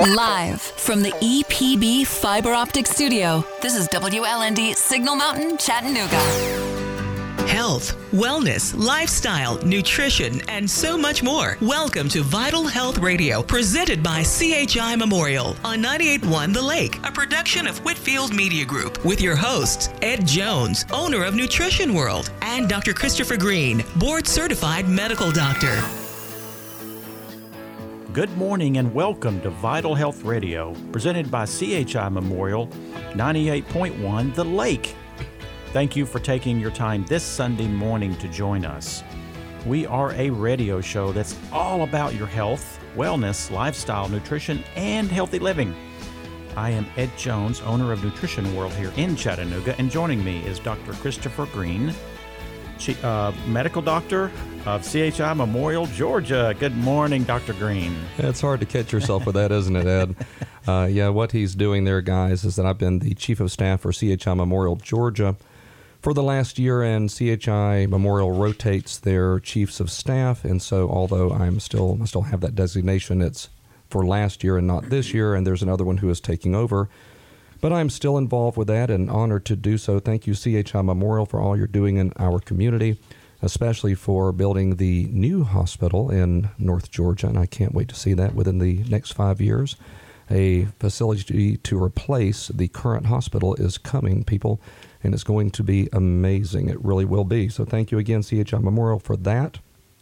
Live from the EPB Fiber Optic Studio, this is WLND Signal Mountain, Chattanooga. Health, wellness, lifestyle, nutrition, and so much more. Welcome to Vital Health Radio, presented by CHI Memorial on 98.1 The Lake, a production of Whitfield Media Group, with your hosts, Ed Jones, owner of Nutrition World, and Dr. Christopher Green, board-certified medical doctor. Good morning and welcome to Vital Health Radio, presented by CHI Memorial, 98.1 The Lake. Thank you for taking your time this Sunday morning to join us. We are a radio show that's all about your health, wellness, lifestyle, nutrition, and healthy living. I am Ed Jones, owner of Nutrition World here in Chattanooga, and joining me is Dr. Christopher Green, medical doctor of CHI Memorial, Georgia. Good morning, Dr. Green. It's hard to catch yourself with that, isn't it, Ed? What he's doing there, guys, is that I've been the chief of staff for CHI Memorial, Georgia, for the last year, and CHI Memorial rotates their chiefs of staff, and so although I still have that designation, it's for last year and not this year, and there's another one who is taking over. But I'm still involved with that and honored to do so. Thank you, CHI Memorial, for all you're doing in our community, especially for building the new hospital in North Georgia, and I can't wait to see that within the next 5 years. A facility to replace the current hospital is coming, people, and it's going to be amazing. It really will be. So thank you again, CHI Memorial, for that,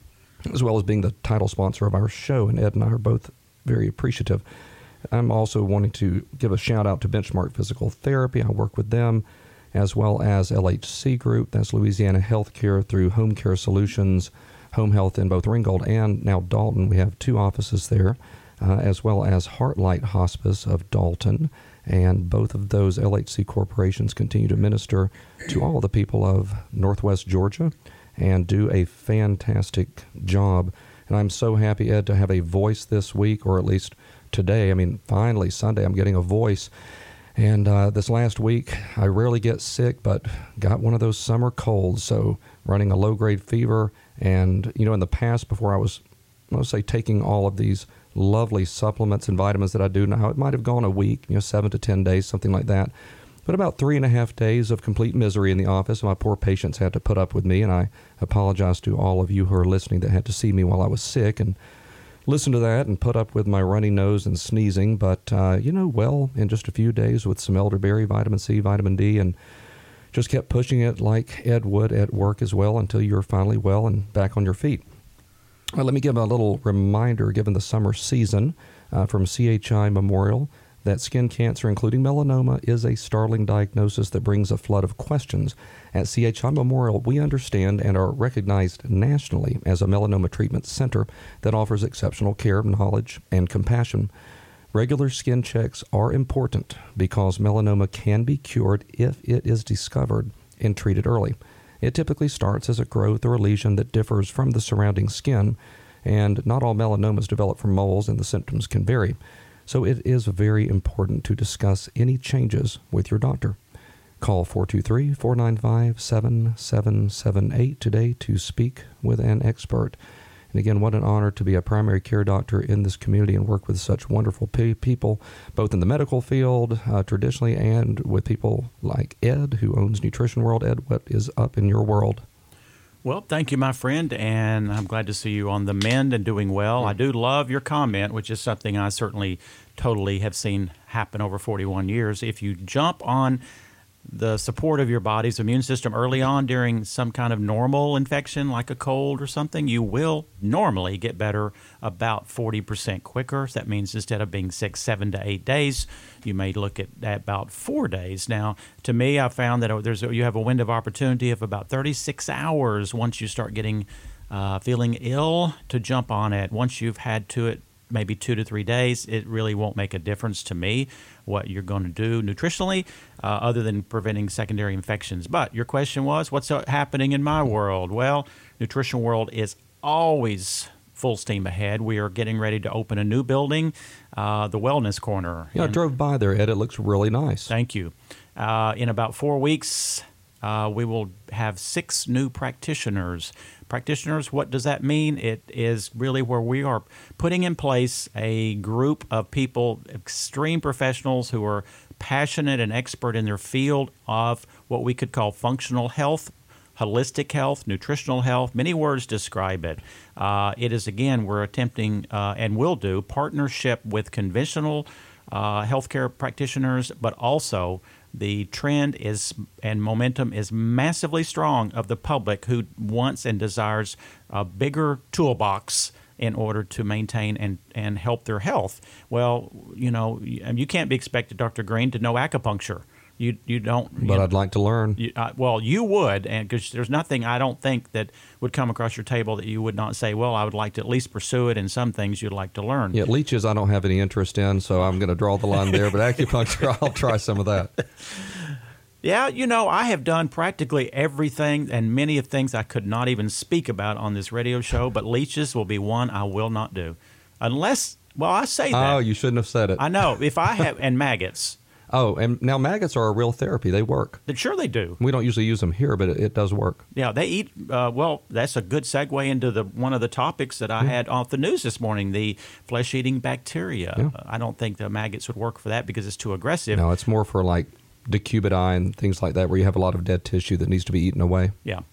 as well as being the title sponsor of our show, and Ed and I are both very appreciative. I'm also wanting to give a shout out to Benchmark Physical Therapy. I work with them, as well as LHC Group. That's Louisiana Healthcare through Home Care Solutions, Home Health in both Ringgold and now Dalton. We have 2 offices there, as well as Heartlight Hospice of Dalton. And both of those LHC corporations continue to minister to all the people of Northwest Georgia and do a fantastic job. And I'm so happy, Ed, to have a voice this week, or at least today. Finally, Sunday, I'm getting a voice. And this last week, I rarely get sick, but got one of those summer colds, so running a low-grade fever. And, in the past, before I was, taking all of these lovely supplements and vitamins that I do now, it might have gone a week, 7 to 10 days, something like that. But about 3.5 days of complete misery in the office. My poor patients had to put up with me, and I apologize to all of you who are listening that had to see me while I was sick and listen to that and put up with my runny nose and sneezing. But, in just a few days with some elderberry, vitamin C, vitamin D, and just kept pushing it like Ed would at work as well until you're finally well and back on your feet. Well, let me give a little reminder, given the summer season, from CHI Memorial, that skin cancer, including melanoma, is a startling diagnosis that brings a flood of questions. At CHI Memorial, we understand and are recognized nationally as a melanoma treatment center that offers exceptional care, knowledge, and compassion. Regular skin checks are important because melanoma can be cured if it is discovered and treated early. It typically starts as a growth or a lesion that differs from the surrounding skin, and not all melanomas develop from moles, and the symptoms can vary. So it is very important to discuss any changes with your doctor. Call 423-495-7778 today to speak with an expert. And again, what an honor to be a primary care doctor in this community and work with such wonderful people, both in the medical field, traditionally, and with people like Ed, who owns Nutrition World. Ed, what is up in your world? Well, thank you, my friend, and I'm glad to see you on the mend and doing well. I do love your comment, which is something I certainly totally have seen happen over 41 years. If you jump on the support of your body's immune system early on during some kind of normal infection like a cold or something, you will normally get better about 40% quicker. So that means instead of being sick 7 to 8 days, you may look at about 4 days. Now, to me, I found that you have a window of opportunity of about 36 hours once you start getting feeling ill to jump on it. Once you've had to it maybe 2 to 3 days, it really won't make a difference to me what you're going to do nutritionally other than preventing secondary infections. But your question was, what's happening in my world? Well, Nutrition World is always full steam ahead. We are getting ready to open a new building, the Wellness Corner. Yeah, I drove by there, Ed. It looks really nice. Thank you. In about 4 weeks, we will have 6 new practitioners practitioners, what does that mean? It is really where we are putting in place a group of people, extreme professionals who are passionate and expert in their field of what we could call functional health, holistic health, nutritional health. Many words describe it. It is, again, we're attempting and will do partnership with conventional healthcare practitioners, but also the trend is and momentum is massively strong of the public who wants and desires a bigger toolbox in order to maintain and help their health. Well, you can't be expected, Dr. Green, to know acupuncture. You don't. But I'd like to learn. You would, and because there's nothing I don't think that would come across your table that you would not say, well, I would like to at least pursue it, and some things you'd like to learn. Yeah, leeches I don't have any interest in, so I'm going to draw the line there. But acupuncture, I'll try some of that. Yeah, I have done practically everything and many of things I could not even speak about on this radio show, but leeches will be one I will not do. Unless, I say that. Oh, you shouldn't have said it. I know. If I have, and maggots. Oh, and now maggots are a real therapy. They work. Sure they do. We don't usually use them here, but it does work. Yeah, they eat, that's a good segue into one of the topics that I had off the news this morning, the flesh-eating bacteria. Yeah. I don't think the maggots would work for that because it's too aggressive. No, it's more for like decubitus and things like that where you have a lot of dead tissue that needs to be eaten away. Yeah.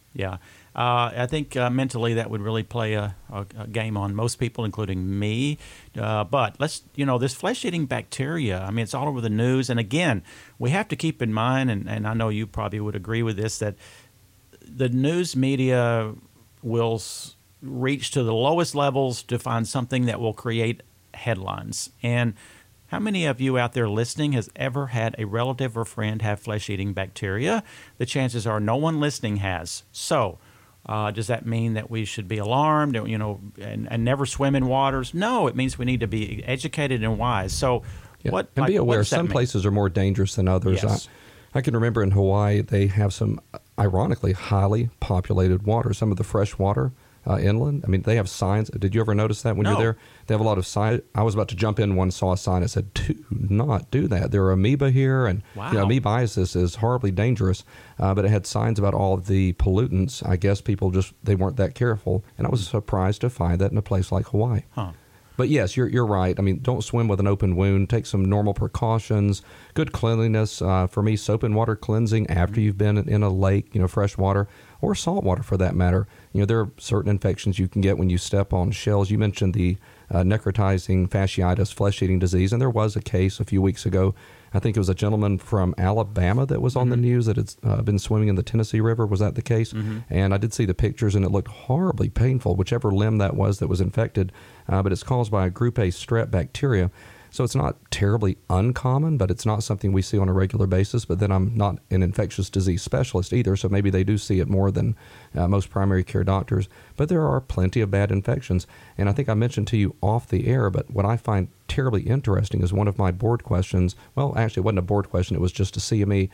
I think mentally that would really play a game on most people, including me. But let's, this flesh-eating bacteria, I mean, it's all over the news. And again, we have to keep in mind, and I know you probably would agree with this, that the news media will reach to the lowest levels to find something that will create headlines. And how many of you out there listening has ever had a relative or friend have flesh-eating bacteria? The chances are no one listening has. So, does that mean that we should be alarmed, and never swim in waters? No, it means we need to be educated and wise. So, and be aware. Some places are more dangerous than others. Yes. I can remember in Hawaii they have some, ironically, highly populated water. Some of the fresh water inland. I mean, they have signs. Did you ever notice that when you're there? They have a lot of signs. I was about to jump in one, saw a sign that said, "Do not do that. There are amoeba here," and amoebiasis is horribly dangerous. But it had signs about all of the pollutants. I guess people they weren't that careful, and I was surprised to find that in a place like Hawaii. Huh. But yes, you're right. I mean, don't swim with an open wound. Take some normal precautions. Good cleanliness. For me, soap and water cleansing after you've been in a lake, fresh water, or salt water for that matter. There are certain infections you can get when you step on shells. You mentioned the necrotizing fasciitis, flesh-eating disease, and there was a case a few weeks ago. I think it was a gentleman from Alabama that was on the news that had been swimming in the Tennessee River. Was that the case? And I did see the pictures, and it looked horribly painful, whichever limb that was infected. But it's caused by a group A strep bacteria. So it's not terribly uncommon, but it's not something we see on a regular basis. But then I'm not an infectious disease specialist either, so maybe they do see it more than most primary care doctors. But there are plenty of bad infections. And I think I mentioned to you off the air, but what I find terribly interesting is one of my board questions. Well, actually, it wasn't a board question. It was just a CME.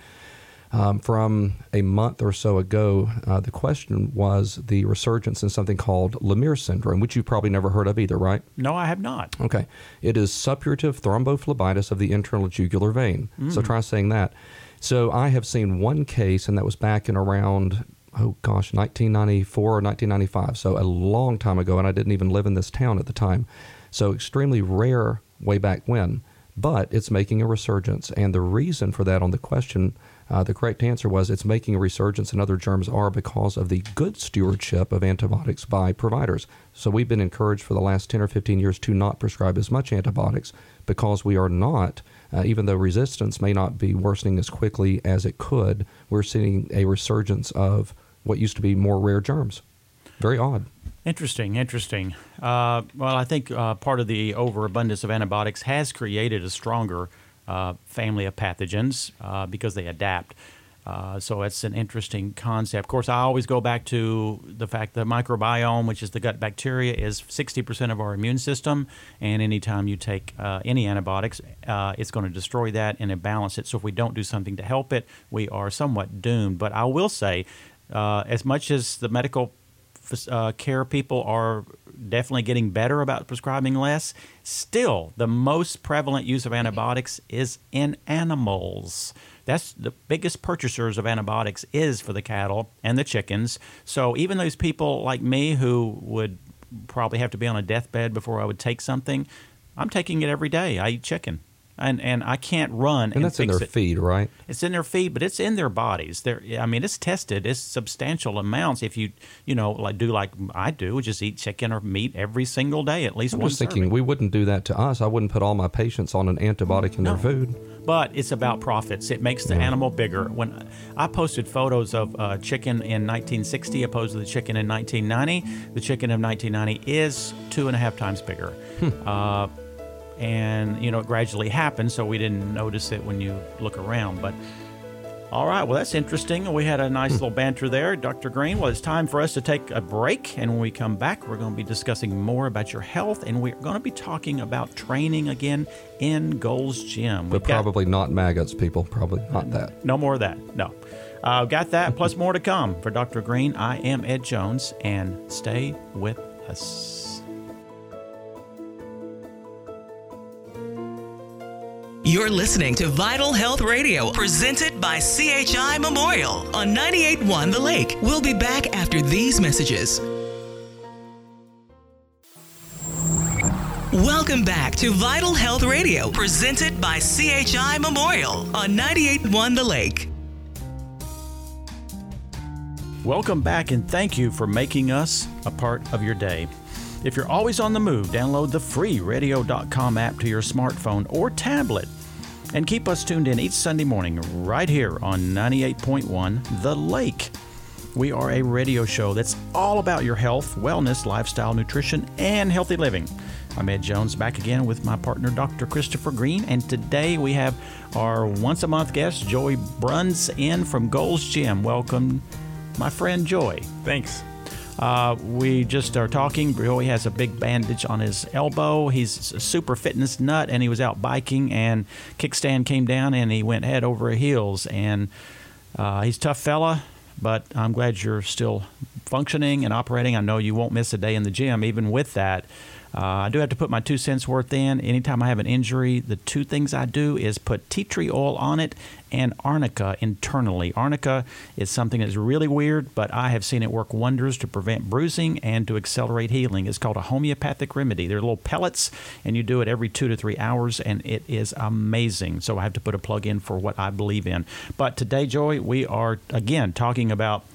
From a month or so ago, the question was the resurgence in something called Lemire syndrome, which you've probably never heard of either, right? No, I have not. Okay. It is suppurative thrombophlebitis of the internal jugular vein. So try saying that. So I have seen one case, and that was back in around, 1994 or 1995. So a long time ago, and I didn't even live in this town at the time. So extremely rare way back when. But it's making a resurgence. And the reason for that on the question, the correct answer was it's making a resurgence, and other germs are because of the good stewardship of antibiotics by providers. So we've been encouraged for the last 10 or 15 years to not prescribe as much antibiotics because we are not, even though resistance may not be worsening as quickly as it could, we're seeing a resurgence of what used to be more rare germs. Very odd. Interesting. Well, I think part of the overabundance of antibiotics has created a stronger family of pathogens because they adapt. So it's an interesting concept. Of course, I always go back to the fact that microbiome, which is the gut bacteria, is 60% of our immune system. And anytime you take any antibiotics, it's going to destroy that and imbalance it. So if we don't do something to help it, we are somewhat doomed. But I will say, as much as the medical care people are definitely getting better about prescribing less. Still, the most prevalent use of antibiotics is in animals. That's the biggest purchasers of antibiotics is for the cattle and the chickens. So even those people like me who would probably have to be on a deathbed before I would take something, I'm taking it every day. I eat chicken. And I can't run and that's in their feed, right? It's in their feed, but it's in their bodies. It's tested. It's substantial amounts. If you like I do, just eat chicken or meat every single day, at least I'm one just thinking serving. we wouldn't do that to us. I wouldn't put all my patients on an antibiotic in their food. But it's about profits. It makes the animal bigger. When I posted photos of chicken in 1960 opposed to the chicken in 1990, the chicken of 1990 is 2.5 times bigger. And, it gradually happened, so we didn't notice it when you look around. But, all right, well, that's interesting. We had a nice little banter there. Dr. Green, well, it's time for us to take a break. And when we come back, we're going to be discussing more about your health. And we're going to be talking about training again in Gold's Gym. But probably not maggots, people. Probably not that. No more of that. No. Got that, plus more to come. For Dr. Green, I am Ed Jones. And stay with us. You're listening to Vital Health Radio, presented by CHI Memorial on 98.1 The Lake. We'll be back after these messages. Welcome back to Vital Health Radio, presented by CHI Memorial on 98.1 The Lake. Welcome back, and thank you for making us a part of your day. If you're always on the move, download the free radio.com app to your smartphone or tablet and keep us tuned in each Sunday morning right here on 98.1 The Lake. We are a radio show that's all about your health, wellness, lifestyle, nutrition, and healthy living. I'm Ed Jones, back again with my partner, Dr. Christopher Green, and today we have our once-a-month guest, Joey Bruns, in from Gold's Gym. Welcome, my friend Joey. Thanks. We just are talking. Joey has a big bandage on his elbow. He's a super fitness nut, and he was out biking, and kickstand came down, and he went head over heels. And he's a tough fella, but I'm glad you're still functioning and operating. I know you won't miss a day in the gym, even with that. I do have to put my 2 cents worth in. Anytime I have an injury, the two things I do is put tea tree oil on it and arnica internally. Arnica is something that's really weird, but I have seen it work wonders to prevent bruising and to accelerate healing. It's called a homeopathic remedy. They're little pellets, and you do it every 2 to 3 hours, and it is amazing. So I have to put a plug in for what I believe in. But today, Joey, we are, again, talking about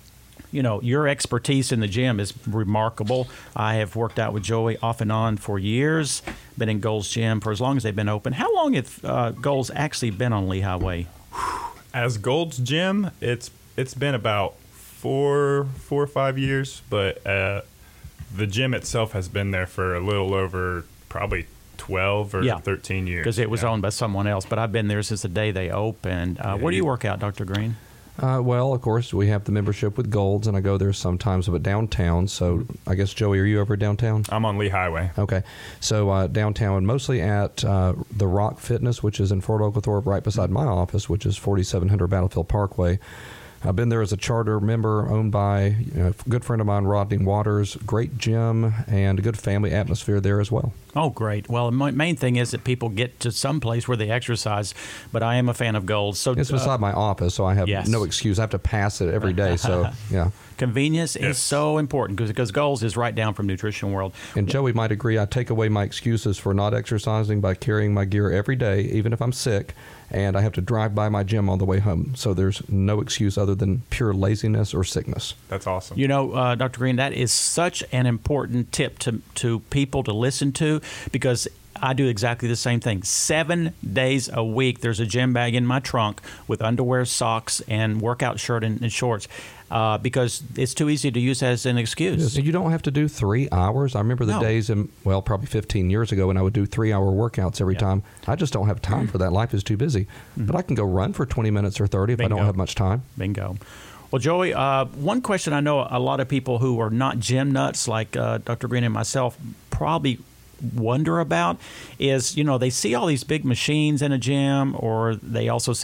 your expertise in the gym is remarkable. I have worked out with Joey off and on for years, been in Gold's Gym for as long as they've been open. How long have Gold's actually been on Lehigh Way? As Gold's Gym, it's been about 4 or 5 years, but the gym itself has been there for a little over probably 12 or 13 years. Because it was owned by someone else, but I've been there since the day they opened. Where do you work out, Dr. Green? Well, of course, we have the membership with Gold's, and I go there sometimes, but downtown. So I guess, Joey, are you over downtown? I'm on Lee Highway. Okay. So downtown, mostly at the Rock Fitness, which is in Fort Oglethorpe, right beside my office, which is 4700 Battlefield Parkway. I've been there as a charter member owned by a good friend of mine, Rodney Waters. Great gym and a good family atmosphere there as well. Oh, great. Well, the main thing is that people get to some place where they exercise, but I am a fan of Gold's. So it's beside my office, so I have no excuse. I have to pass it every day, so yeah. Convenience is so important because Gold's is right down from Nutrition World. And Joey might agree, I take away my excuses for not exercising by carrying my gear every day, even if I'm sick, and I have to drive by my gym on the way home. So there's no excuse other than pure laziness or sickness. That's awesome. Dr. Green, that is such an important tip to people to listen to, because I do exactly the same thing. 7 days a week, there's a gym bag in my trunk with underwear, socks, and workout shirt and shorts. Because it's too easy to use as an excuse. You don't have to do 3 hours. I remember the days, probably 15 years ago, when I would do 3-hour workouts every time. I just don't have time for that. Life is too busy. But I can go run for 20 minutes or 30 if I don't have much time. Bingo. Well, Joey, one question I know a lot of people who are not gym nuts like Dr. Green and myself probably wonder about is, they see all these big machines in a gym, or they also see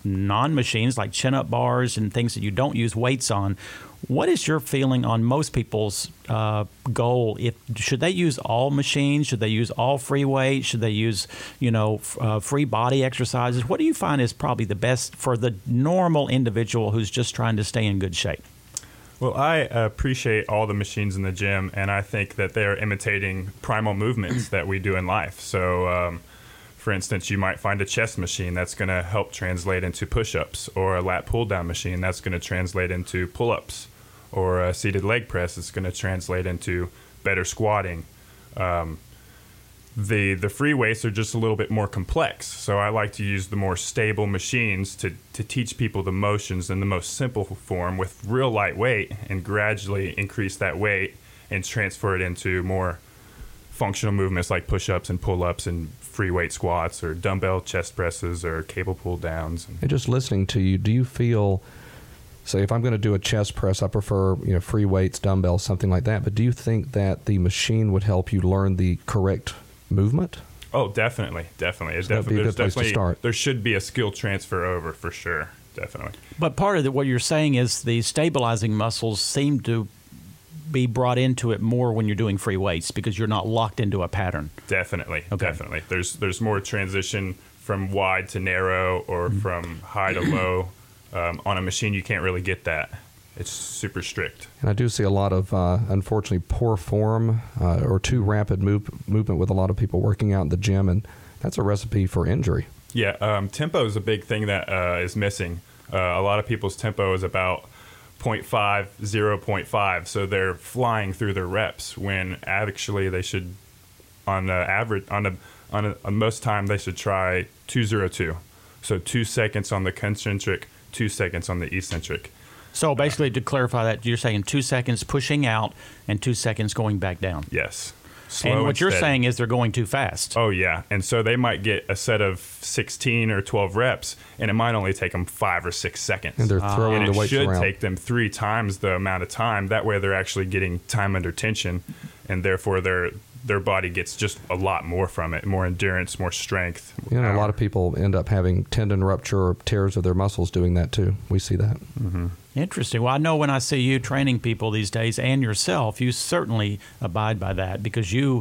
non-machines like chin-up bars and things that you don't use weights on. What is your feeling on most people's goal? Should they use all machines? Should they use all free weights? Should they use, free body exercises? What do you find is probably the best for the normal individual who's just trying to stay in good shape? Well, I appreciate all the machines in the gym, and I think that they are imitating primal movements that we do in life. So, for instance, you might find a chest machine that's going to help translate into push-ups, or a lat pull-down machine that's going to translate into pull-ups, or a seated leg press that's going to translate into better squatting. The free weights are just a little bit more complex, so I like to use the more stable machines to teach people the motions in the most simple form with real light weight, and gradually increase that weight and transfer it into more functional movements like push-ups and pull-ups and free weight squats or dumbbell chest presses or cable pull downs. And just listening to you, do you feel, say if I'm going to do a chest press, I prefer free weights, dumbbells, something like that, but do you think that the machine would help you learn the correct movement? Oh, definitely. So that'd be a good place to start. There should be a skill transfer over for sure, definitely. But part of what you're saying is the stabilizing muscles seem to be brought into it more when you're doing free weights because you're not locked into a pattern. Definitely, Okay. definitely. There's more transition from wide to narrow or from high to low. On a machine, you can't really get that. It's super strict. And I do see a lot of, unfortunately, poor form or too rapid movement with a lot of people working out in the gym, and that's a recipe for injury. Yeah, tempo is a big thing that is missing. A lot of people's tempo is about 0.5, 0.5, so they're flying through their reps when actually they should, on the average, on most time, they should try 202. So 2 seconds on the concentric, 2 seconds on the eccentric. So basically, to clarify that, you're saying 2 seconds pushing out and 2 seconds going back down. Yes. Slow And what you're steady. saying is they're going too fast. Oh, yeah. And so they might get a set of 16 or 12 reps, and it might only take them 5 or 6 seconds. And they're throwing and the it weights should around. take them 3 times the amount of time. That way they're actually getting time under tension, and therefore their body gets just a lot more from it, more endurance, more strength. A lot of people end up having tendon rupture or tears of their muscles doing that too. We see that. Mm-hmm. Interesting. Well, I know when I see you training people these days and yourself, you certainly abide by that because you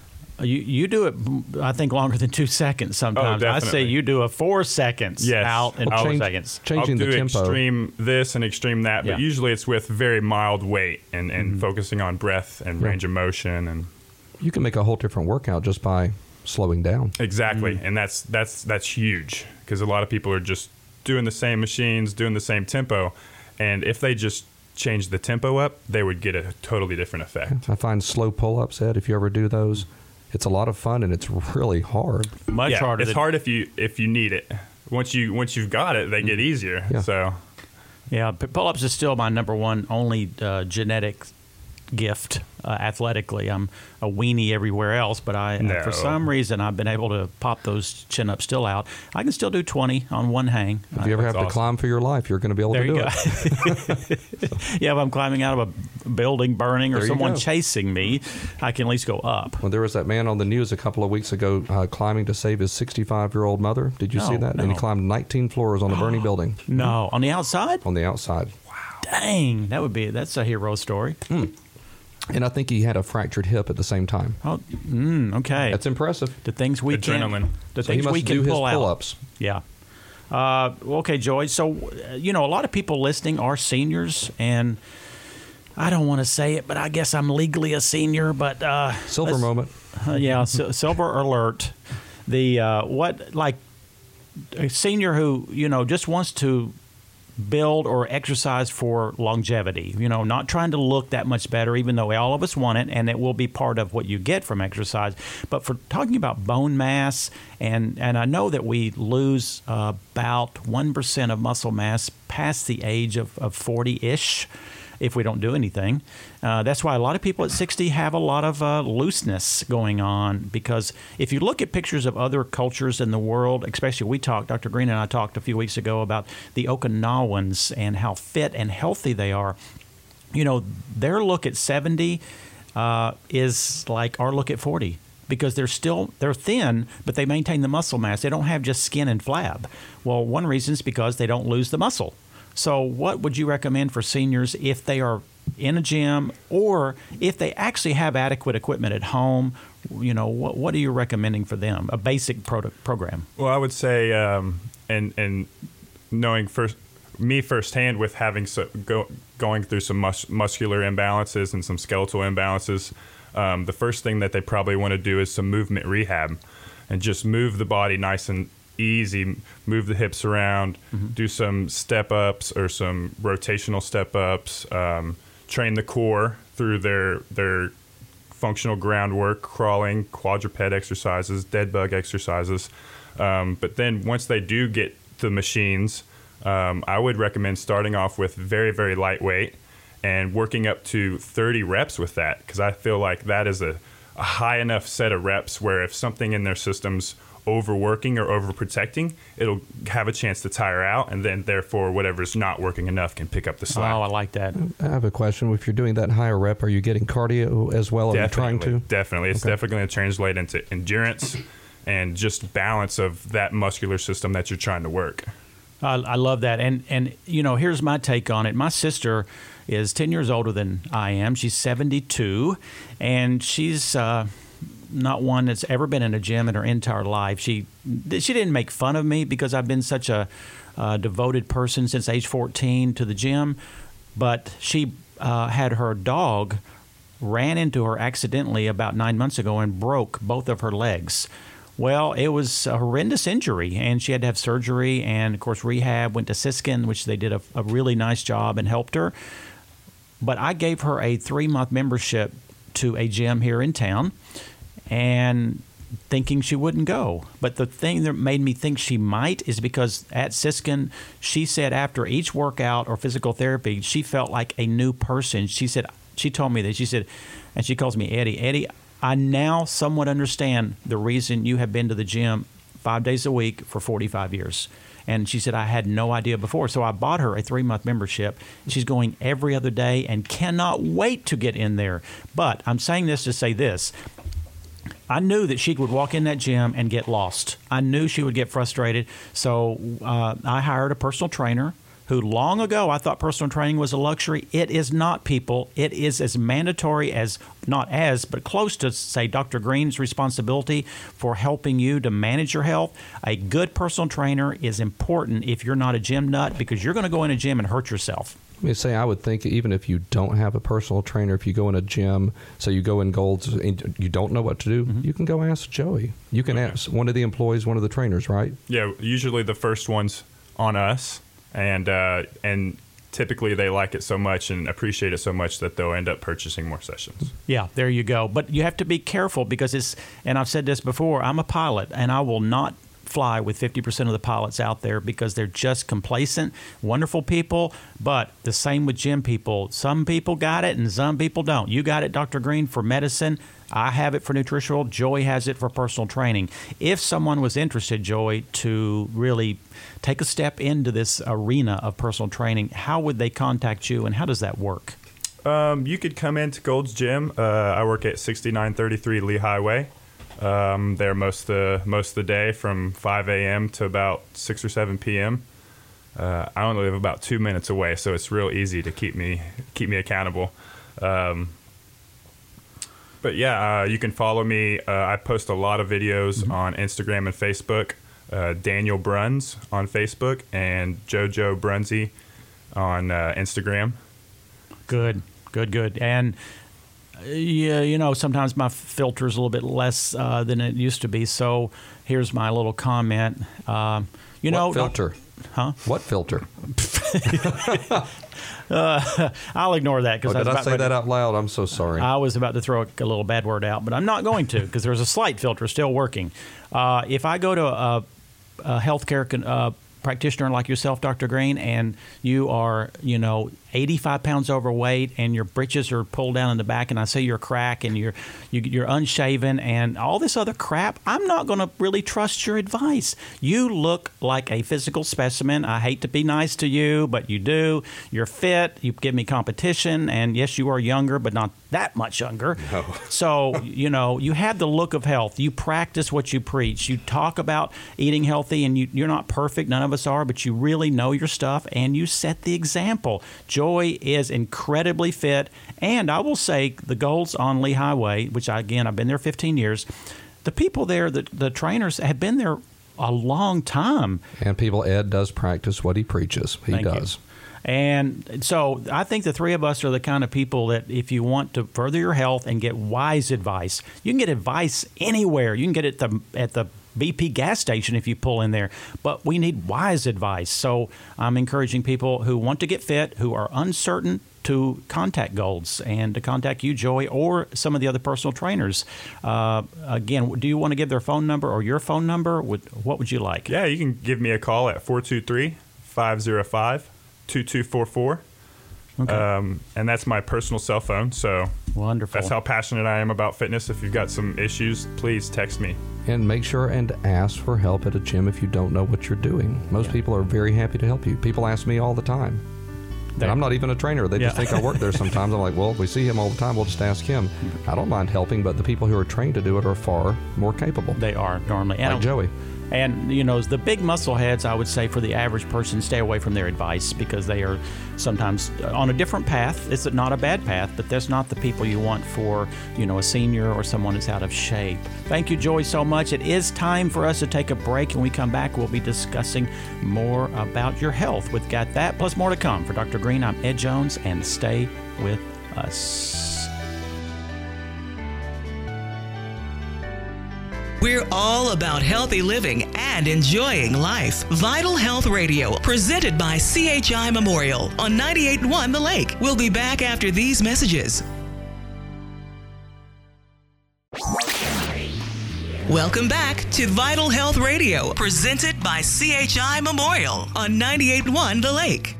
do it, I think, longer than 2 seconds sometimes. I say definitely. you do a 4 seconds Yes. out and I'll 4 change- seconds. Changing I'll do the tempo. extreme this and extreme that, but Yeah. usually it's with very mild weight and focusing on breath and range of motion and You can make a whole different workout just by slowing down. exactly. And that's huge because a lot of people are just doing the same machines, doing the same tempo, and if they just change the tempo up, they would get a totally different effect. I find slow pull-ups, Ed, if you ever do those, it's a lot of fun and it's really hard. Much harder. It's hard if you need it. Once you've got it, they get easier. Yeah. So Yeah, pull-ups is still my number one only genetic gift athletically. I'm a weenie everywhere else, but No. for some reason I've been able to pop those chin-ups still out. I can still do 20 on one hang. If you ever have That's to awesome. climb for your life, you're going to be able There to do you go. it. Yeah, if I'm climbing out of a building burning or There you someone go. chasing me, I can at least go up. Well, there was that man on the news a couple of weeks ago climbing to save his 65-year-old mother. Did you see that? And he No. climbed 19 floors on a burning building No, on the outside? on the outside. Dang, that's a hero story. And I think he had a fractured hip at the same time. Oh, okay. That's impressive. The things we Adrenaline. can, the So he things must we do can his pull out. pull-ups. Yeah. Okay, Joy. So, a lot of people listening are seniors, and I don't want to say it, but I guess I'm legally a senior. But Silver moment. yeah, silver alert. The a senior who just wants to build or exercise for longevity, not trying to look that much better, even though all of us want it, and it will be part of what you get from exercise. But for talking about bone mass, and I know that we lose about 1% of muscle mass past the age of 40-ish if we don't do anything. That's why a lot of people at 60 have a lot of looseness going on, because if you look at pictures of other cultures in the world, especially Dr. Green and I talked a few weeks ago about the Okinawans and how fit and healthy they are. Their look at 70 is like our look at 40. because they're thin, but they maintain the muscle mass. They don't have just skin and flab. Well, one reason is because they don't lose the muscle. So what would you recommend for seniors if they are in a gym, or if they actually have adequate equipment at home? What are you recommending for them? A basic program. Well, I would say, and knowing firsthand with having going through some muscular imbalances and some skeletal imbalances, the first thing that they probably want to do is some movement rehab, and just move the body nice and easy, move the hips around, do some step ups or some rotational step ups, train the core through their functional groundwork, crawling, quadruped exercises, dead bug exercises. But then once they do get the machines, I would recommend starting off with very, very lightweight and working up to 30 reps with that, because I feel like that is a high enough set of reps where if something in their system's overworking or overprotecting, it'll have a chance to tire out, and then therefore whatever's not working enough can pick up the slack. Oh, I like that. I have a question. If you're doing that higher rep, are you getting cardio as well? Are you trying to? Definitely. It's definitely going to translate into endurance and just balance of that muscular system that you're trying to work. I love that. And here's my take on it. My sister is 10 years older than I am. She's 72, and she's not one that's ever been in a gym in her entire life. She didn't make fun of me because I've been such a devoted person since age 14 to the gym, but she had her dog ran into her accidentally about 9 months ago and broke both of her legs. Well, it was a horrendous injury, and she had to have surgery and, of course, rehab, went to Siskin, which they did a really nice job and helped her. But I gave her a 3-month membership to a gym here in town, and thinking she wouldn't go. But the thing that made me think she might is because at Siskin, she said after each workout or physical therapy, she felt like a new person. She told me that. She said, and she calls me Eddie. Eddie, I now somewhat understand the reason you have been to the gym 5 days a week for 45 years. And she said, I had no idea before. So I bought her a 3-month membership. She's going every other day and cannot wait to get in there. But I'm saying this to say this. I knew that she would walk in that gym and get lost. I knew she would get frustrated. So I hired a personal trainer who long ago I thought personal training was a luxury. It is not, people. It is as mandatory as, but close to, say, Dr. Green's responsibility for helping you to manage your health. A good personal trainer is important if you're not a gym nut, because you're going to go in a gym and hurt yourself. Let me say, I would think even if you don't have a personal trainer, if you go in a gym, so you go in Gold's and you don't know what to do, you can go ask Joey. You can ask one of the employees, one of the trainers, right? Yeah, usually the first one's on us, and typically they like it so much and appreciate it so much that they'll end up purchasing more sessions. Yeah, there you go. But you have to be careful because and I've said this before, I'm a pilot, and I will not fly with 50% of the pilots out there because they're just complacent, wonderful people, but the same with gym people. Some people got it and some people don't. You got it, Dr. Green, for medicine. I have it for nutritional. Joey has it for personal training. If someone was interested, Joey, to really take a step into this arena of personal training, how would they contact you, and how does that work? You could come into Gold's Gym. I work at 6933 Lee Highway. There most of the day from 5 a.m. to about 6 or 7 p.m. I only live about 2 minutes away, so it's real easy to keep me accountable. But yeah, you can follow me. I post a lot of videos on Instagram and Facebook. Daniel Bruns on Facebook and JoJo Brunsy on Instagram. Good. And yeah, sometimes my filter is a little bit less than it used to be. So here's my little comment. What filter? Huh? What filter? I'll ignore that. Did I say that out loud? I'm so sorry. I was about to throw a little bad word out, but I'm not going to because there's a slight filter still working. If I go to a healthcare practitioner like yourself, Dr. Green, and you are, 85 pounds overweight and your britches are pulled down in the back, and I say you're a crack and you're unshaven and all this other crap, I'm not going to really trust your advice. You look like a physical specimen. I hate to be nice to you, but you do. You're fit. You give me competition, and yes, you are younger, but not that much younger. No. So, you have the look of health. You practice what you preach. You talk about eating healthy, and you're not perfect. None of us are, but you really know your stuff, and you set the example. Joy is incredibly fit, and I will say the Golds on Lee Highway, which I've been there 15 years. The people there, the trainers, have been there a long time. And Ed does practice what he preaches. He does. And so I think the three of us are the kind of people that if you want to further your health and get wise advice, you can get advice anywhere. You can get it at the BP gas station if you pull in there. But we need wise advice. So I'm encouraging people who want to get fit, who are uncertain, to contact Golds and to contact you, Joey, or some of the other personal trainers. Again, do you want to give their phone number or your phone number? What would you like? Yeah, you can give me a call at 423-505-2244. Okay. And that's my personal cell phone. So wonderful. That's how passionate I am about fitness. If you've got some issues, please text me. And make sure and ask for help at a gym if you don't know what you're doing. Most people are very happy to help you. People ask me all the time. And I'm not even a trainer. They just think I work there sometimes. I'm like, well, we see him all the time. We'll just ask him. I don't mind helping, but the people who are trained to do it are far more capable. They are normally. Like Joey. And, the big muscle heads, I would say for the average person, stay away from their advice because they are sometimes on a different path. It's not a bad path, but that's not the people you want for, a senior or someone that's out of shape. Thank you, Joey, so much. It is time for us to take a break. When we come back, we'll be discussing more about your health. We've got that plus more to come. For Dr. Green, I'm Ed Jones, and stay with us. We're all about healthy living and enjoying life. Vital Health Radio, presented by CHI Memorial on 98.1 The Lake. We'll be back after these messages. Welcome back to Vital Health Radio, presented by CHI Memorial on 98.1 The Lake.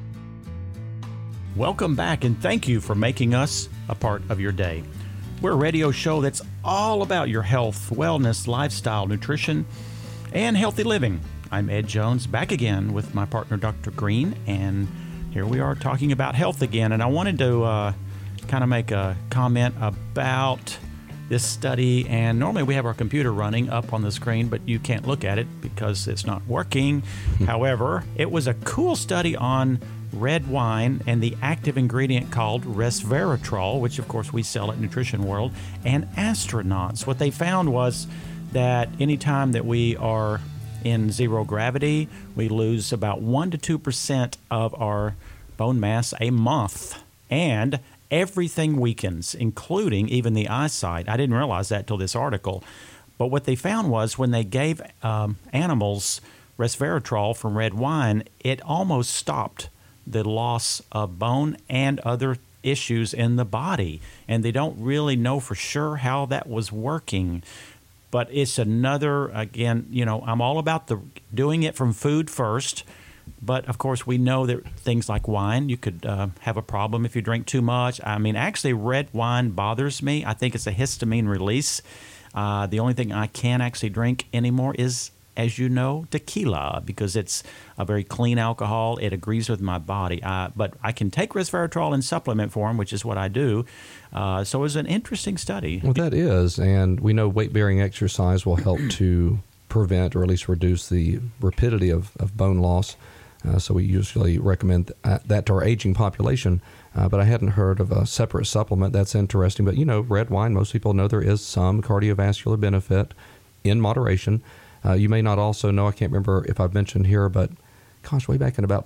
Welcome back, and thank you for making us a part of your day. We're a radio show that's all about your health, wellness, lifestyle, nutrition, and healthy living. I'm Ed Jones, back again with my partner, Dr. Green, and here we are talking about health again. And I wanted to kind of make a comment about this study. And normally we have our computer running up on the screen, but you can't look at it because it's not working. However, it was a cool study on red wine and the active ingredient called resveratrol, which of course we sell at Nutrition World, and astronauts. What they found was that anytime that we are in zero gravity, we lose about 1% to 2% of our bone mass a month, and everything weakens, including even the eyesight. I didn't realize that till this article. But what they found was when they gave animals resveratrol from red wine, it almost stopped the loss of bone and other issues in the body. And they don't really know for sure how that was working. But it's another, again, I'm all about doing it from food first. But, of course, we know that things like wine, you could have a problem if you drink too much. I mean, actually, red wine bothers me. I think it's a histamine release. The only thing I can actually drink anymore is, as you know, tequila, because it's a very clean alcohol. It agrees with my body. But I can take resveratrol in supplement form, which is what I do. So it was an interesting study. Well, that is. And we know weight-bearing exercise will help to prevent or at least reduce the rapidity of bone loss. So we usually recommend that to our aging population. But I hadn't heard of a separate supplement. That's interesting. But, red wine, most people know there is some cardiovascular benefit in moderation. You may not also know, I can't remember if I've mentioned here, but gosh, way back in about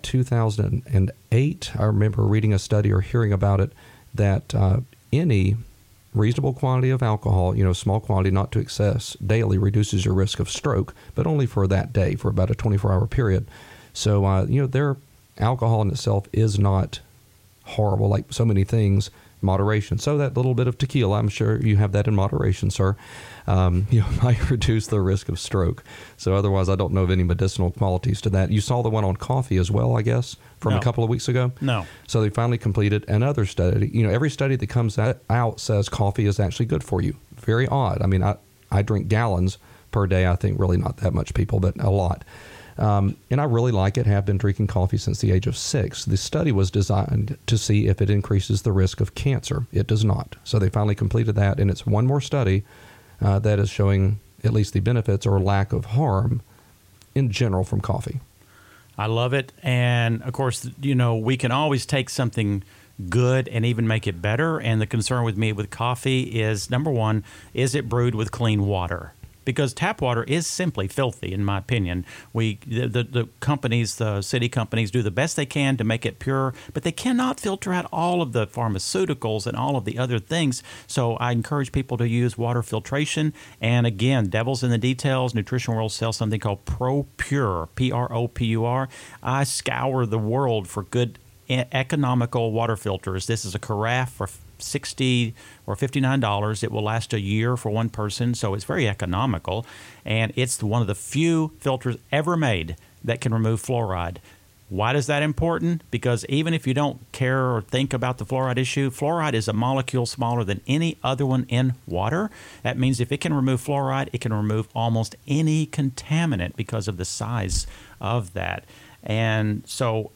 2008, I remember reading a study or hearing about it that any reasonable quantity of alcohol, small quantity, not to excess, daily reduces your risk of stroke, but only for that day, for about a 24-hour period. So, their alcohol in itself is not horrible like so many things. moderation. So that little bit of tequila, I'm sure you have that in moderation, sir, might reduce the risk of stroke. So otherwise, I don't know of any medicinal qualities to that. You saw the one on coffee as well, I guess, from No. a couple of weeks ago? No. So they finally completed another study. Every study that comes out says coffee is actually good for you. Very odd. I mean, I drink gallons per day. I think really not that much people, but a lot. And I really like it, have been drinking coffee since the age of 6. The study was designed to see if it increases the risk of cancer. It does not. So they finally completed that, and it's one more study that is showing at least the benefits or lack of harm in general from coffee. I love it. And, of course, we can always take something good and even make it better. And the concern with me with coffee is, number one, is it brewed with clean water? Because tap water is simply filthy, in my opinion. The companies, the city companies, do the best they can to make it pure, but they cannot filter out all of the pharmaceuticals and all of the other things. So I encourage people to use water filtration. And again, devil's in the details. Nutrition World sells something called ProPure, P-R-O-P-U-R. I scour the world for good economical water filters. This is a carafe for $60 or $59. It will last a year for one person, so it's very economical. And it's one of the few filters ever made that can remove fluoride. Why is that important? Because even if you don't care or think about the fluoride issue, fluoride is a molecule smaller than any other one in water. That means if it can remove fluoride, it can remove almost any contaminant because of the size of that. And so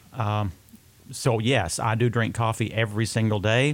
yes, I do drink coffee every single day.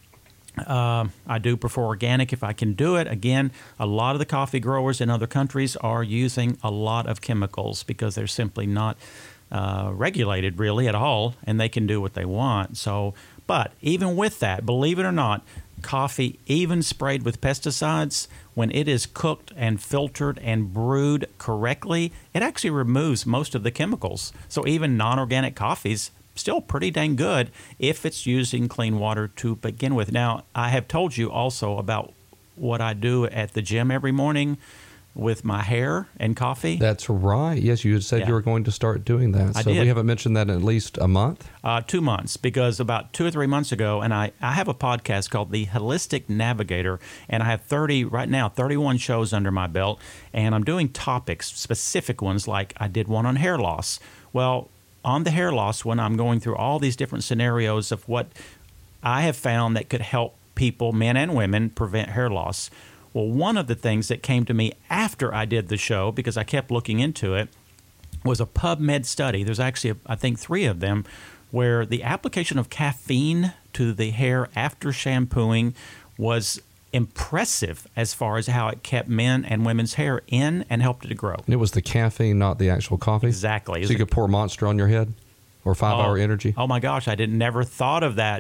I do prefer organic if I can do it. Again, a lot of the coffee growers in other countries are using a lot of chemicals because they're simply not regulated really at all, and they can do what they want. So, but even with that, believe it or not, coffee, even sprayed with pesticides, when it is cooked and filtered and brewed correctly, it actually removes most of the chemicals. So even non-organic coffees still pretty dang good if it's using clean water to begin with. Now, I have told you also about what I do at the gym every morning with my hair and coffee. That's right. Yes, you had said you were going to start doing that. I So did. we haven't mentioned that in at least a month? 2 months, because about 2 or 3 months ago, and I have a podcast called The Holistic Navigator, and I have 31 shows under my belt, and I'm doing topics, specific ones, like I did one on hair loss. Well, on the hair loss one, I'm going through all these different scenarios of what I have found that could help people, men and women, prevent hair loss. Well, one of the things that came to me after I did the show, because I kept looking into it, was a PubMed study. There's actually, I think, 3 of them, where the application of caffeine to the hair after shampooing was impressive as far as how it kept men and women's hair in and helped it to grow. And it was the caffeine, not the actual coffee? Exactly. So you could pour Monster on your head? Or 5-Hour Energy? Oh my gosh, I never thought of that.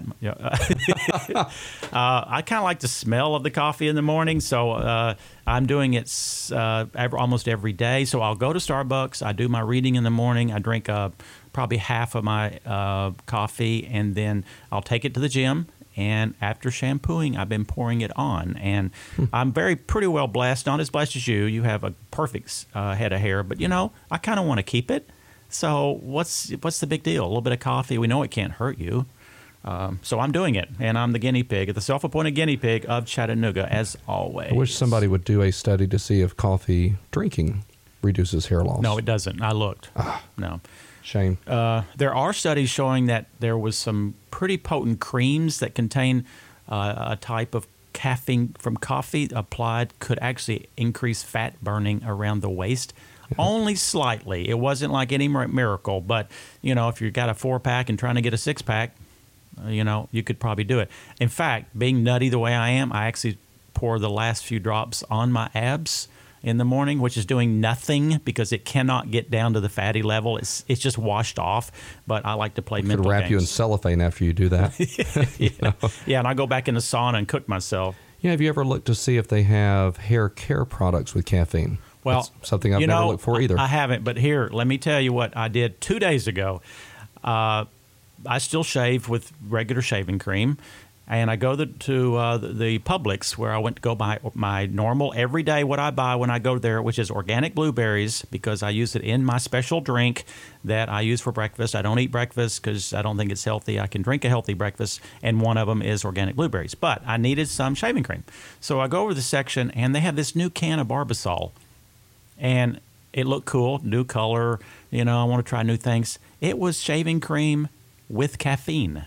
I kind of like the smell of the coffee in the morning, so I'm doing it almost every day. So I'll go to Starbucks, I do my reading in the morning, I drink probably half of my coffee, and then I'll take it to the gym. And after shampooing, I've been pouring it on. And I'm pretty well blessed, not as blessed as you. You have a perfect head of hair, but I kind of want to keep it. So what's the big deal? A little bit of coffee, we know it can't hurt you. So I'm doing it, and I'm the guinea pig, the self-appointed guinea pig of Chattanooga, as always. I wish somebody would do a study to see if coffee drinking reduces hair loss. No, it doesn't. I looked. No. Shame. There are studies showing that there was some pretty potent creams that contain a type of caffeine from coffee applied could actually increase fat burning around the waist. Only slightly. It wasn't like any miracle, but if you've got a 4-pack and trying to get a 6-pack, you could probably do it. In fact, being nutty the way I am, I actually pour the last few drops on my abs in the morning, which is doing nothing because it cannot get down to the fatty level. It's just washed off, but I like to play mental could wrap games. you in cellophane after you do that. Yeah, and I go back in the sauna and cook myself. Yeah, have you ever looked to see if they have hair care products with caffeine? Well, that's something I've never looked for either. I haven't, but here, let me tell you what I did 2 days ago. I still shave with regular shaving cream, and I go to the Publix where I went to go buy my normal everyday what I buy when I go there, which is organic blueberries, because I use it in my special drink that I use for breakfast. I don't eat breakfast because I don't think it's healthy. I can drink a healthy breakfast, and one of them is organic blueberries. But I needed some shaving cream. So I go over the section, and they have this new can of Barbasol. And it looked cool, new color. I want to try new things. It was shaving cream with caffeine.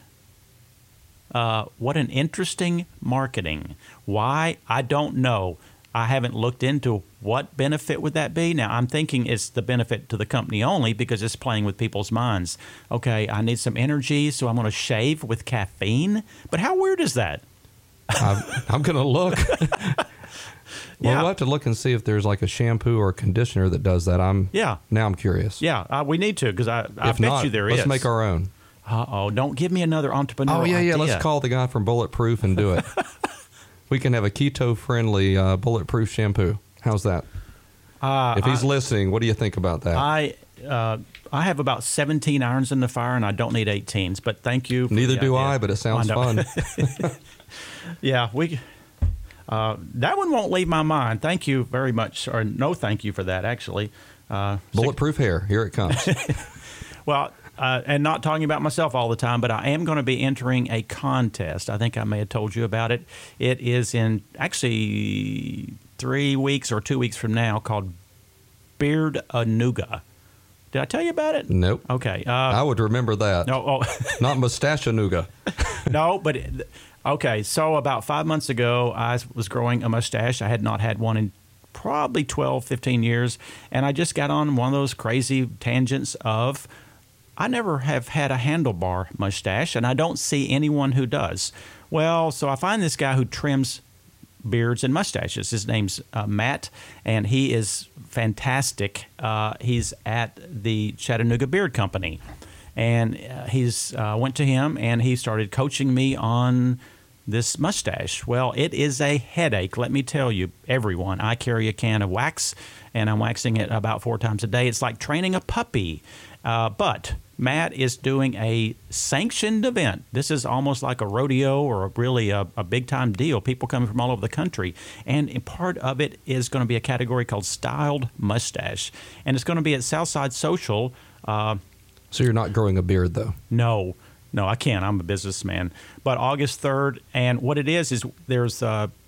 What an interesting marketing. Why? I don't know. I haven't looked into what benefit would that be. Now, I'm thinking it's the benefit to the company only because it's playing with people's minds. Okay, I need some energy, so I'm going to shave with caffeine. But how weird is that? I'm going to look. Well, we'll have to look and see if there's like a shampoo or a conditioner that does that. Now I'm curious. Yeah, we need to because I bet you there is. Let's make our own. Uh-oh, don't give me another entrepreneur idea. Let's call the guy from Bulletproof and do it. We can have a keto-friendly Bulletproof shampoo. How's that? If he's listening, what do you think about that? I have about 17 irons in the fire, and I don't need 18s, but thank you. Neither do I, but it sounds fun. Yeah, that one won't leave my mind. Thank you very much. Or no thank you for that, actually. Bulletproof hair. Here it comes. Well, and not talking about myself all the time, but I am going to be entering a contest. I think I may have told you about it. It is in actually 3 weeks or 2 weeks from now called Beard-a-Nougat. Did I tell you about it? Nope. Okay. I would remember that. No, not Mustache-a-Nougat. No, but okay. So about 5 months ago, I was growing a mustache. I had not had one in probably 12, 15 years, and I just got on one of those crazy tangents of I never have had a handlebar mustache, and I don't see anyone who does. Well, so I find this guy who trims beards and mustaches. His name's Matt, and he is fantastic. He's at the Chattanooga Beard Company, and he's went to him, and he started coaching me on this mustache. Well, it is a headache, let me tell you, everyone. I carry a can of wax, and I'm waxing it about 4 times a day. It's like training a puppy. But Matt is doing a sanctioned event. This is almost like a rodeo or really a big-time deal. People coming from all over the country. And part of it is going to be a category called Styled Mustache. And it's going to be at Southside Social. So you're not growing a beard, though? No, I can't. I'm a businessman. But August 3rd, and what it is there's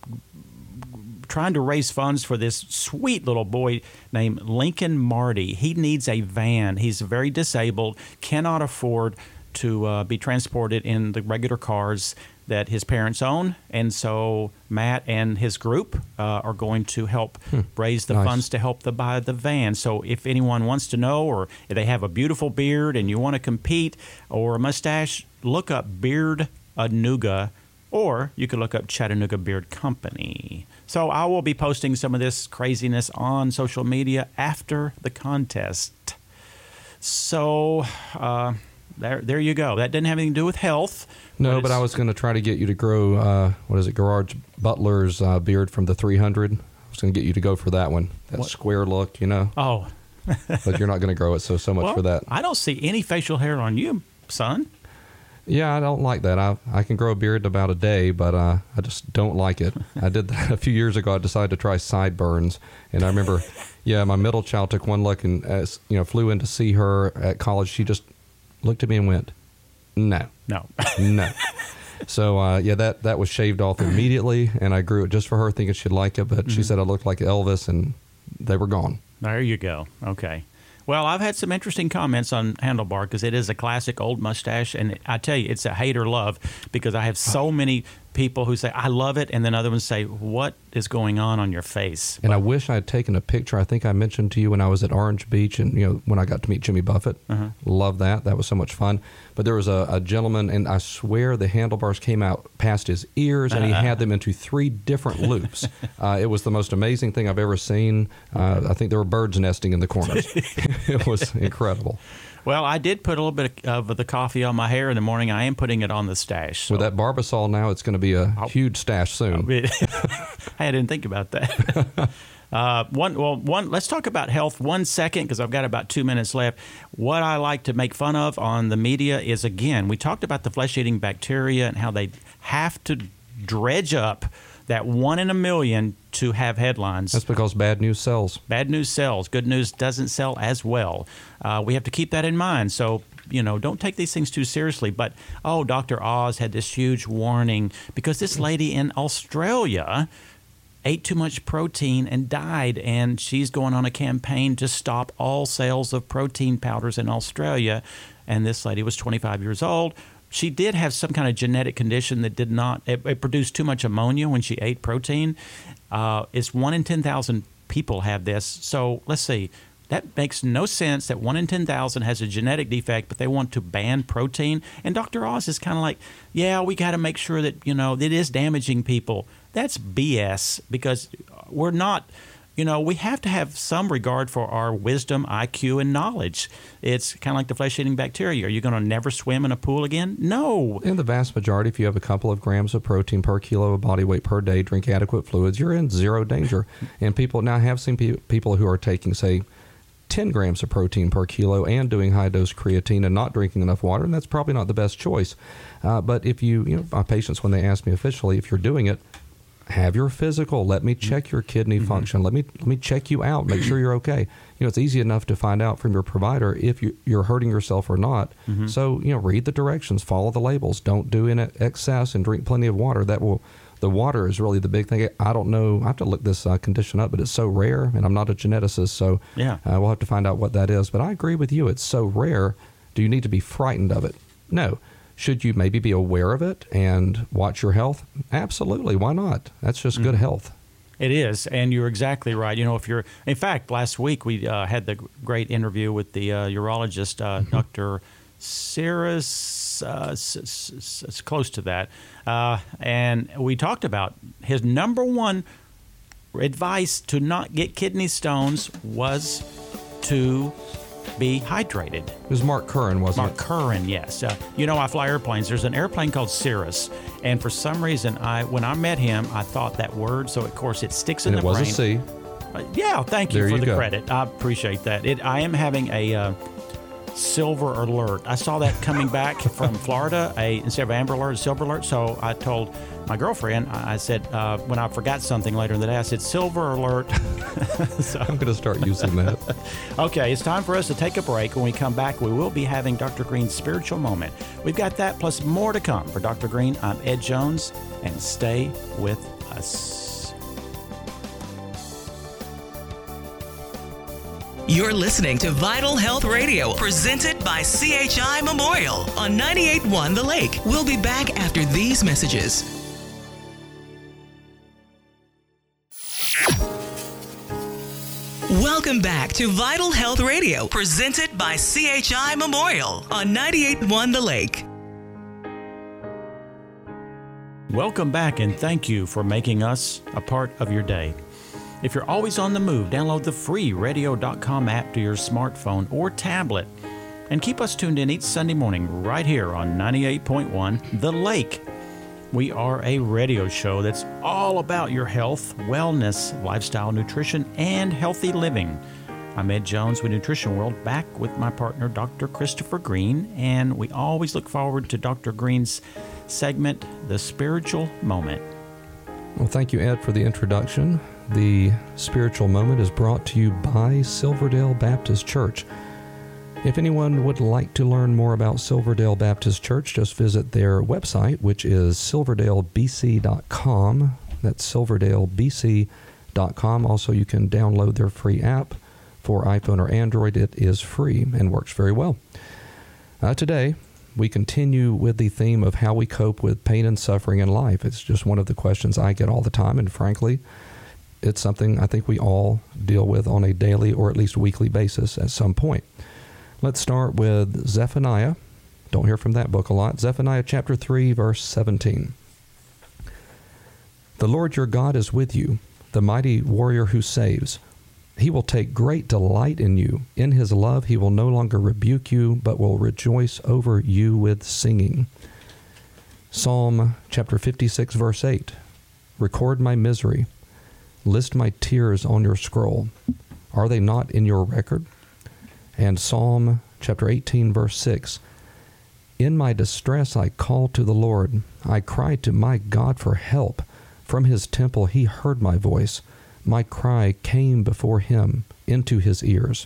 trying to raise funds for this sweet little boy named Lincoln Marty. He needs a van. He's very disabled, cannot afford to be transported in the regular cars that his parents own. And so Matt and his group are going to help raise the funds to help buy the van. So if anyone wants to know, or if they have a beautiful beard and you want to compete, or a mustache, look up Beard-a-Nougat, or you could look up Chattanooga Beard Company. So I will be posting some of this craziness on social media after the contest. So there you go. That didn't have anything to do with health. No, but I was going to try to get you to grow, Gerard Butler's beard from the 300. I was going to get you to go for that one, that square look, Oh. But you're not going to grow it, so much for that. I don't see any facial hair on you, son. Yeah, I don't like that. I can grow a beard in about a day, but I just don't like it. I did that a few years ago. I decided to try sideburns, and I remember, my middle child took one look and flew in to see her at college. She just looked at me and went, no. So that was shaved off immediately, and I grew it just for her, thinking she'd like it. But she said I looked like Elvis, and they were gone. There you go. Okay. Well, I've had some interesting comments on Handlebar because it is a classic old mustache, and I tell you, it's a hate or love because I have so many people who say, I love it, and then other ones say, what is going on your face? And I wish I had taken a picture. I think I mentioned to you when I was at Orange Beach and, when I got to meet Jimmy Buffett. Love that. That was so much fun. But there was a gentleman, and I swear the handlebars came out past his ears, and he had them into 3 different loops. It was the most amazing thing I've ever seen. I think there were birds nesting in the corners. It was incredible. Well, I did put a little bit of the coffee on my hair in the morning. I am putting it on the stash. So. With that Barbasol now, it's going to be a huge stash soon. I didn't think about that. Let's talk about health 1 second because I've got about 2 minutes left. What I like to make fun of on the media is, again, we talked about the flesh-eating bacteria and how they have to dredge up that 1 in a million to have headlines. That's because bad news sells. Bad news sells. Good news doesn't sell as well. We have to keep that in mind. So, don't take these things too seriously. But, Dr. Oz had this huge warning because this lady in Australia ate too much protein and died, and she's going on a campaign to stop all sales of protein powders in Australia. And this lady was 25 years old. She did have some kind of genetic condition that it produced too much ammonia when she ate protein. It's 1 in 10,000 people have this. So let's see. That makes no sense that 1 in 10,000 has a genetic defect, but they want to ban protein. And Dr. Oz is kind of like, yeah, we got to make sure that, it is damaging people. That's BS because we're not, we have to have some regard for our wisdom, IQ, and knowledge. It's kind of like the flesh-eating bacteria. Are you going to never swim in a pool again? No. In the vast majority, if you have a couple of grams of protein per kilo of body weight per day, drink adequate fluids, you're in zero danger. And people now have seen people who are taking, say, 10 grams of protein per kilo and doing high-dose creatine and not drinking enough water, and that's probably not the best choice. But if my patients, when they ask me officially, if you're doing it, have your physical. Let me check your kidney function. Let me check you out. Make sure you're okay. It's easy enough to find out from your provider if you're hurting yourself or not. So, read the directions, follow the labels. Don't do in excess and drink plenty of water. The water is really the big thing. I don't know. I have to look this condition up, but it's so rare, and I'm not a geneticist, so we'll have to find out what that is. But I agree with you. It's so rare. Do you need to be frightened of it? No. Should you maybe be aware of it and watch your health? Absolutely. Why not? That's just good health. It is, and you're exactly right. In fact, last week we had the great interview with the urologist, Dr. Cyrus, it's close to that, and we talked about his number one advice to not get kidney stones was to be hydrated. It was Mark Curran, wasn't it? Mark Curran, yes. I fly airplanes. There's an airplane called Cirrus, and for some reason, when I met him, I thought that word, so of course it sticks in the brain. It was a C. Yeah, thank you for the credit. I appreciate that. I am having a silver alert. I saw that coming back from Florida, instead of amber alert, silver alert. So I told my girlfriend, I said, when I forgot something later in the day, I said, silver alert. So, I'm going to start using that. Okay, it's time for us to take a break. When we come back, we will be having Dr. Green's spiritual moment. We've got that plus more to come. For Dr. Green, I'm Ed Jones, and stay with us. You're listening to Vital Health Radio, presented by CHI Memorial on 98.1 The Lake. We'll be back after these messages. Welcome back to Vital Health Radio, presented by CHI Memorial on 98.1 The Lake. Welcome back, and thank you for making us a part of your day. If you're always on the move, download the free radio.com app to your smartphone or tablet and keep us tuned in each Sunday morning right here on 98.1 The Lake. We are a radio show that's all about your health, wellness, lifestyle, nutrition, and healthy living. I'm Ed Jones with Nutrition World, back with my partner, Dr. Christopher Green, and we always look forward to Dr. Green's segment, The Spiritual Moment. Well, thank you, Ed, for the introduction. The Spiritual Moment is brought to you by Silverdale Baptist Church. If anyone would like to learn more about Silverdale Baptist Church, just visit their website, which is silverdalebc.com. That's silverdalebc.com. Also, you can download their free app for iPhone or Android. It is free and works very well. Today, we continue with the theme of how we cope with pain and suffering in life. It's just one of the questions I get all the time, and frankly, it's something I think we all deal with on a daily or at least weekly basis at some point. Let's start with Zephaniah. Don't hear from that book a lot. Zephaniah chapter 3, verse 17. The Lord your God is with you, the mighty warrior who saves. He will take great delight in you. In his love he will no longer rebuke you, but will rejoice over you with singing. Psalm chapter 56, verse 8. Record my misery. List my tears on your scroll. Are they not in your record? And Psalm chapter 18, verse 6. In my distress I called to the Lord. I cried to my God for help. From his temple he heard my voice. My cry came before him into his ears.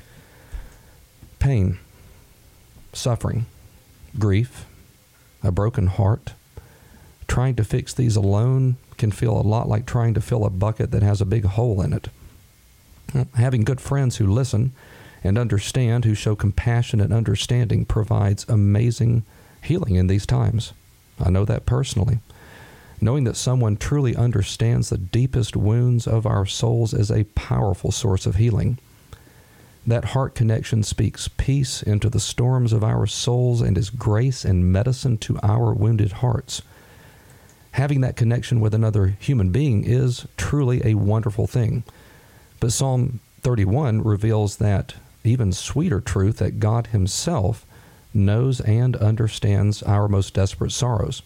Pain, suffering, grief, a broken heart. Trying to fix these alone can feel a lot like trying to fill a bucket that has a big hole in it. Having good friends who listen and understand, who show compassion and understanding, provides amazing healing in these times. I know that personally. Knowing that someone truly understands the deepest wounds of our souls is a powerful source of healing. That heart connection speaks peace into the storms of our souls and is grace and medicine to our wounded hearts. Having that connection with another human being is truly a wonderful thing. But Psalm 31 reveals that even sweeter truth, that God himself knows and understands our most desperate sorrows.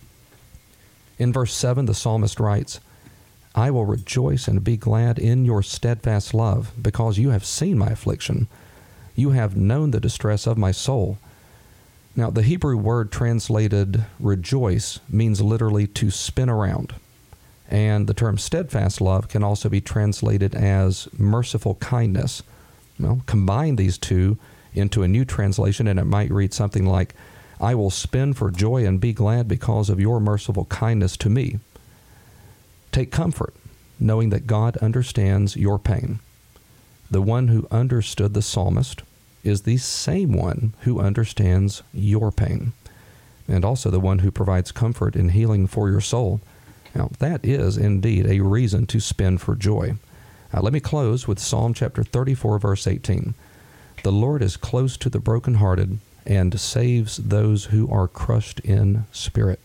In verse 7, the psalmist writes, I will rejoice and be glad in your steadfast love, because you have seen my affliction. You have known the distress of my soul. Now, the Hebrew word translated rejoice means literally to spin around. And the term steadfast love can also be translated as merciful kindness. Well, combine these two into a new translation, and it might read something like, I will spin for joy and be glad because of your merciful kindness to me. Take comfort, knowing that God understands your pain. The one who understood the psalmist is the same one who understands your pain, and also the one who provides comfort and healing for your soul. Now, that is indeed a reason to spin for joy. Let me close with Psalm chapter 34, verse 18. The Lord is close to the brokenhearted and saves those who are crushed in spirit.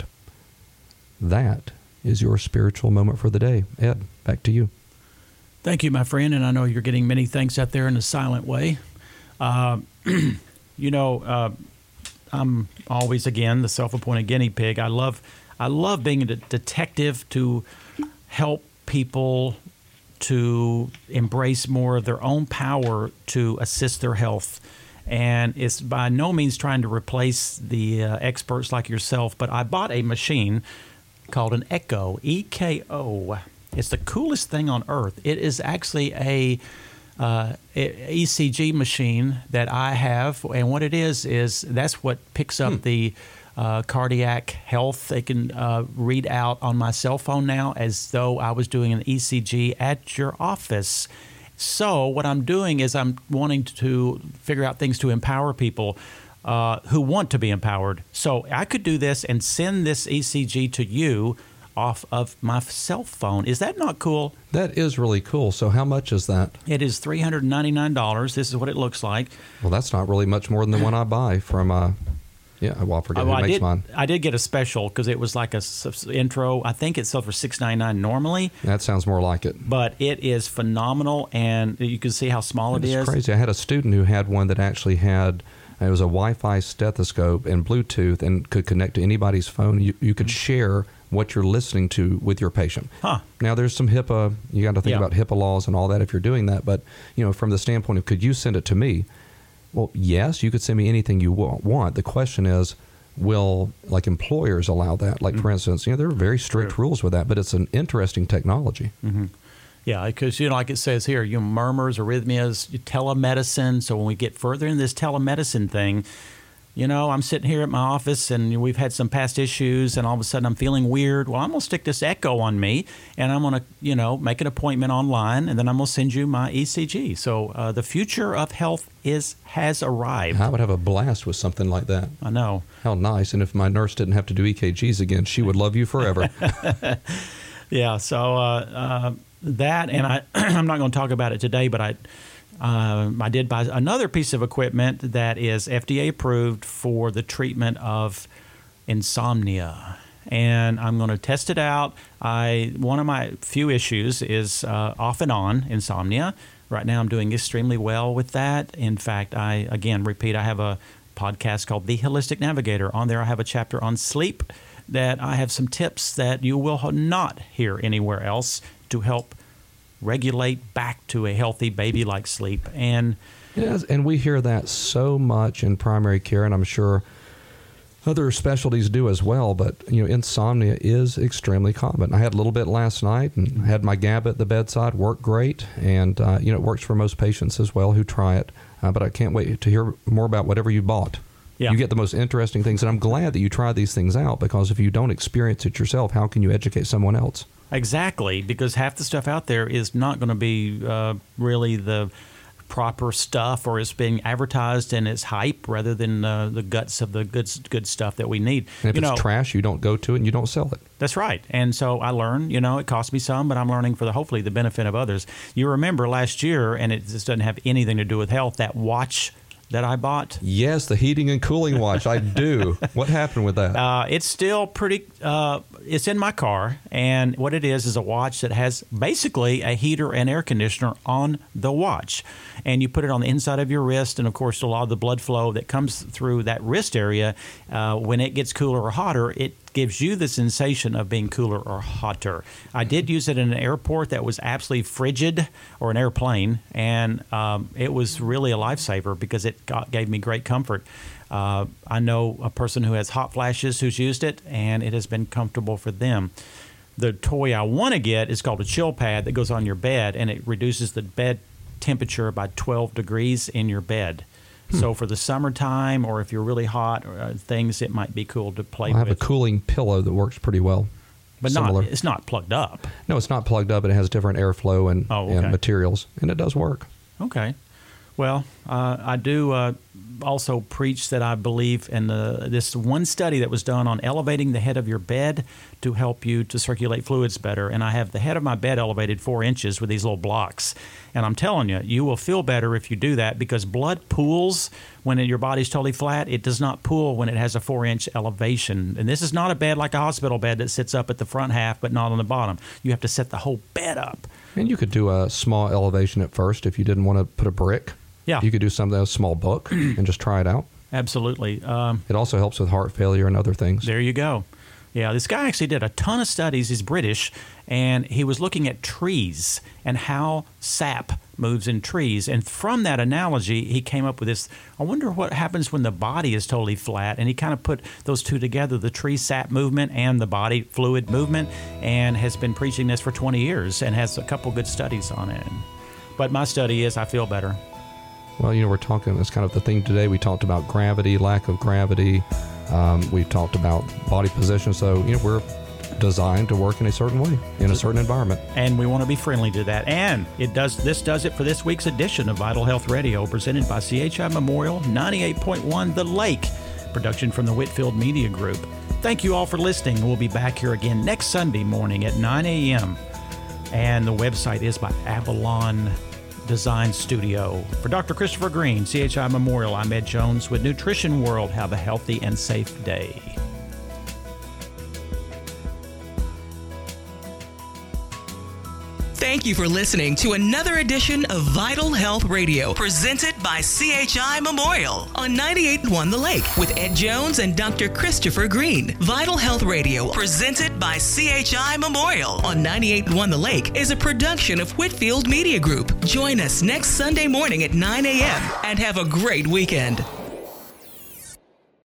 That is your spiritual moment for the day. Ed, back to you. Thank you, my friend, and I know you're getting many thanks out there in a silent way. I'm always, again, the self-appointed guinea pig. I love being a detective to help people to embrace more of their own power to assist their health. And it's by no means trying to replace the experts like yourself, but I bought a machine called an Echo, E-K-O. It's the coolest thing on earth. It is actually a ECG machine that I have, and what it is that's what picks up the cardiac health. They can read out on my cell phone now as though I was doing an ECG at your office. So what I'm doing is I'm wanting to figure out things to empower people who want to be empowered. So I could do this and send this ECG to you off of my cell phone. Is that not cool? That is really cool. So how much is that? It is $399. This is what it looks like. Well, that's not really much more than the one I buy from, I forget who makes mine. I did get a special because it was like a intro. I think it sells for $6.99 normally. That sounds more like it. But it is phenomenal, and you can see how small it is. It's crazy. I had a student who had one that actually had, it was a Wi-Fi stethoscope and Bluetooth and could connect to anybody's phone. You could share what you're listening to with your patient. Huh. Now, there's some HIPAA. You got to think about HIPAA laws and all that if you're doing that. But, from the standpoint of could you send it to me? Well, yes, you could send me anything you want. The question is, will employers allow that? For instance, there are very strict rules with that, but it's an interesting technology. Mm-hmm. Yeah, because, like it says here, murmurs, arrhythmias, telemedicine. So when we get further in this telemedicine thing, I'm sitting here at my office and we've had some past issues and all of a sudden I'm feeling weird. Well, I'm going to stick this Echo on me and I'm going to, make an appointment online and then I'm going to send you my ECG. So the future of health has arrived. I would have a blast with something like that. I know. How nice. And if my nurse didn't have to do EKGs again, she would love you forever. Yeah, so that, and I'm not going to talk about it today, but I did buy another piece of equipment that is FDA approved for the treatment of insomnia, and I'm going to test it out. One of my few issues is off and on insomnia. Right now I'm doing extremely well with that. In fact, I have a podcast called The Holistic Navigator. On there I have a chapter on sleep that I have some tips that you will not hear anywhere else to help regulate back to a healthy baby-like sleep. And yes, and we hear that so much in primary care, and I'm sure other specialties do as well, but insomnia is extremely common. I had a little bit last night and had my GABA at the bedside, worked great, and it works for most patients as well who try it. But I can't wait to hear more about whatever you bought. Yeah. You get the most interesting things, and I'm glad that you tried these things out, because if you don't experience it yourself, how can you educate someone else? Exactly, because half the stuff out there is not going to be really the proper stuff, or it's being advertised and it's hype rather than the guts of the good stuff that we need. And if it's trash, you don't go to it and you don't sell it. That's right. And so I learned, it cost me some, but I'm learning for hopefully the benefit of others. You remember last year, and it just doesn't have anything to do with health, that watch that I bought? Yes, the heating and cooling watch. I do. What happened with that? It's still pretty, it's in my car, and what it is a watch that has basically a heater and air conditioner on the watch. And you put it on the inside of your wrist, and of course a lot of the blood flow that comes through that wrist area, when it gets cooler or hotter, it gives you the sensation of being cooler or hotter. I did use it in an airport that was absolutely frigid, or an airplane, and it was really a lifesaver because it gave me great comfort. I know a person who has hot flashes who's used it, and it has been comfortable for them. The toy I want to get is called a chill pad that goes on your bed, and it reduces the bed temperature by 12 degrees in your bed. So for the summertime, or if you're really hot, things, it might be cool to play with. I have a cooling pillow that works pretty well. But it's not plugged up. No, it's not plugged up, but it has different airflow and materials, and it does work. Okay. Well, I do also preach that I believe in this one study that was done on elevating the head of your bed to help you to circulate fluids better. And I have the head of my bed elevated 4 inches with these little blocks. And I'm telling you, you will feel better if you do that, because blood pools when your body's totally flat. It does not pool when it has a 4-inch elevation. And this is not a bed like a hospital bed that sits up at the front half but not on the bottom. You have to set the whole bed up. And you could do a small elevation at first if you didn't want to put a brick. Yeah. You could do something, a small book, and just try it out. Absolutely. It also helps with heart failure and other things. There you go. Yeah, this guy actually did a ton of studies. He's British, and he was looking at trees and how sap moves in trees. And from that analogy, he came up with this, I wonder what happens when the body is totally flat. And he kind of put those two together, the tree sap movement and the body fluid movement, and has been preaching this for 20 years and has a couple good studies on it. But my study is I feel better. Well, we're talking, that's kind of the theme today. We talked about gravity, lack of gravity. We talked about body position. So, we're designed to work in a certain way, in a certain environment. And we want to be friendly to that. And this does it for this week's edition of Vital Health Radio, presented by CHI Memorial 98.1 The Lake, production from the Whitfield Media Group. Thank you all for listening. We'll be back here again next Sunday morning at 9 a.m. And the website is by Avalon Design Studio. For Dr. Christopher Green, CHI Memorial, I'm Ed Jones with Nutrition World. Have a healthy and safe day. Thank you for listening to another edition of Vital Health Radio, presented by CHI Memorial on 98.1 The Lake with Ed Jones and Dr. Christopher Green. Vital Health Radio, presented by CHI Memorial on 98.1 The Lake, is a production of Whitfield Media Group. Join us next Sunday morning at 9 a.m. and have a great weekend.